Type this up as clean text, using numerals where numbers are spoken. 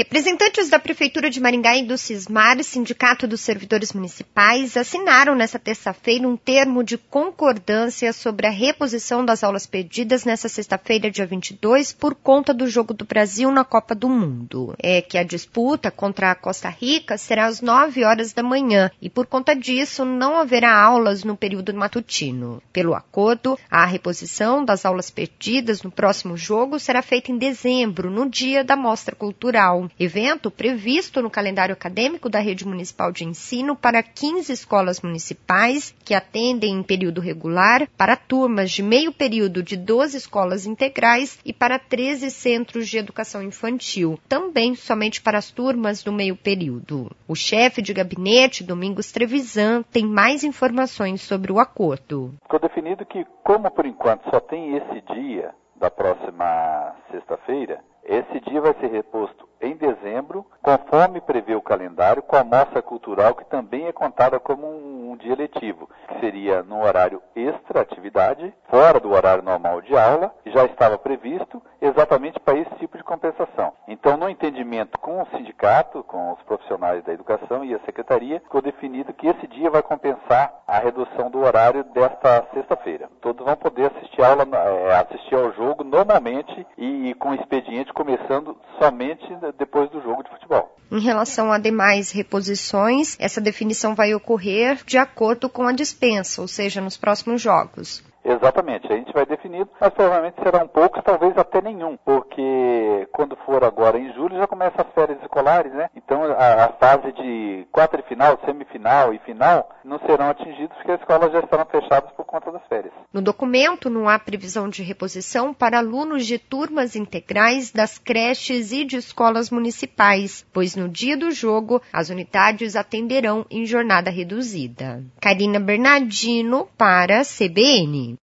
Representantes da Prefeitura de Maringá e do Sismar, Sindicato dos Servidores Municipais, assinaram nesta terça-feira um termo de concordância sobre a reposição das aulas perdidas nesta sexta-feira, dia 22, por conta do Jogo do Brasil na Copa do Mundo. É que a disputa contra a Costa Rica será às 9 horas da manhã e, por conta disso, não haverá aulas no período matutino. Pelo acordo, a reposição das aulas perdidas no próximo jogo será feita em dezembro, no dia da Mostra Cultural. Evento previsto no calendário acadêmico da Rede Municipal de Ensino para 15 escolas municipais que atendem em período regular, para turmas de meio período de 12 escolas integrais e para 13 centros de educação infantil, também somente para as turmas do meio período. O chefe de gabinete, Domingos Trevisan, tem mais informações sobre o acordo. Ficou definido que, como por enquanto só tem esse dia da próxima sexta-feira, esse dia vai ser reposto em dezembro, conforme prevê o calendário, com a mostra cultural, que também é contada como um dia letivo, que seria no horário extra-atividade, fora do horário normal de aula, e já estava previsto exatamente para esse tipo de compensação. Então, no entendimento com o sindicato, com os profissionais da educação e a secretaria, ficou definido que esse dia vai compensar a redução do horário desta sexta-feira. Todos vão poder assistir ao jogo normalmente e com o expediente começando somente depois do jogo de futebol. Em relação a demais reposições, essa definição vai ocorrer de acordo com a dispensa, ou seja, nos próximos jogos. Exatamente, a gente vai definindo, mas provavelmente serão poucos, talvez até nenhum, porque quando for agora em julho já começam as férias escolares, né? Então a fase de quarta de final, semifinal e final não serão atingidos porque as escolas já estarão fechadas por conta das férias. No documento não há previsão de reposição para alunos de turmas integrais das creches e de escolas municipais, pois no dia do jogo as unidades atenderão em jornada reduzida. Karina Bernardino para a CBN.